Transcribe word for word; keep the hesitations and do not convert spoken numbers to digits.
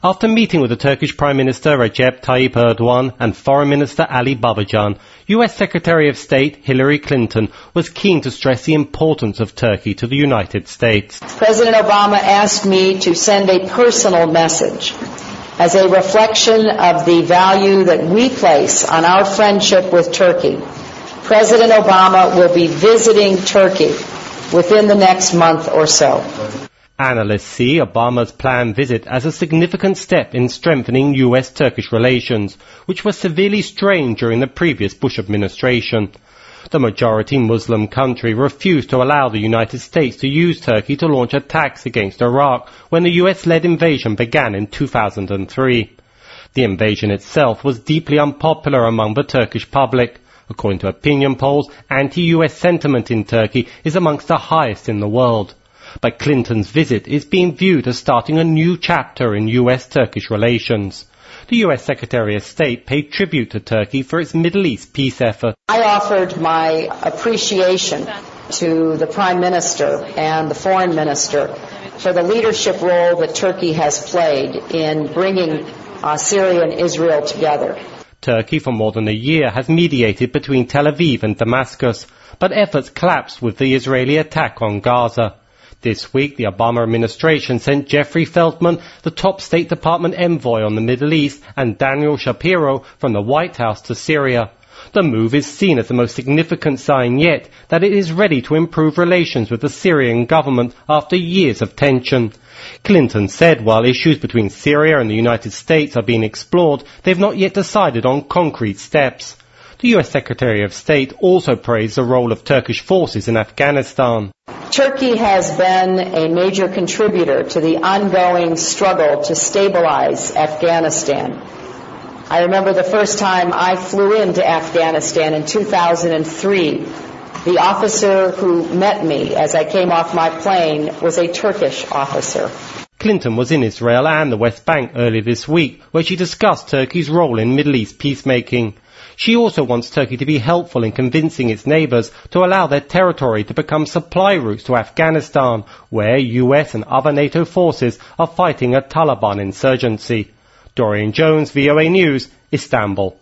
After meeting with the Turkish Prime Minister Recep Tayyip Erdogan and Foreign Minister Ali Babacan, U S Secretary of State Hillary Clinton was keen to stress the importance of Turkey to the United States. President Obama asked me to send a personal message as a reflection of the value that we place on our friendship with Turkey. President Obama will be visiting Turkey within the next month or so. Analysts see Obama's planned visit as a significant step in strengthening U S-Turkish relations, which were severely strained during the previous Bush administration. The majority Muslim country refused to allow the United States to use Turkey to launch attacks against Iraq when the U S-led invasion began in two thousand three. The invasion itself was deeply unpopular among the Turkish public. According to opinion polls, anti-U S sentiment in Turkey is amongst the highest in the world. But Clinton's visit is being viewed as starting a new chapter in U S-Turkish relations. The U S Secretary of State paid tribute to Turkey for its Middle East peace effort. I offered my appreciation to the Prime Minister and the Foreign Minister for the leadership role that Turkey has played in bringing uh, Syria and Israel together. Turkey for more than a year has mediated between Tel Aviv and Damascus, but efforts collapsed with the Israeli attack on Gaza. This week, the Obama administration sent Jeffrey Feltman, the top State Department envoy on the Middle East, and Daniel Shapiro from the White House to Syria. The move is seen as the most significant sign yet that it is ready to improve relations with the Syrian government after years of tension. Clinton said while issues between Syria and the United States are being explored, they have not yet decided on concrete steps. The U S Secretary of State also praised the role of Turkish forces in Afghanistan. Turkey has been a major contributor to the ongoing struggle to stabilize Afghanistan. I remember the first time I flew into Afghanistan in two thousand three. The officer who met me as I came off my plane was a Turkish officer. Clinton was in Israel and the West Bank earlier this week, where she discussed Turkey's role in Middle East peacemaking. She also wants Turkey to be helpful in convincing its neighbours to allow their territory to become supply routes to Afghanistan, where U S and other NATO forces are fighting a Taliban insurgency. Dorian Jones, V O A News, Istanbul.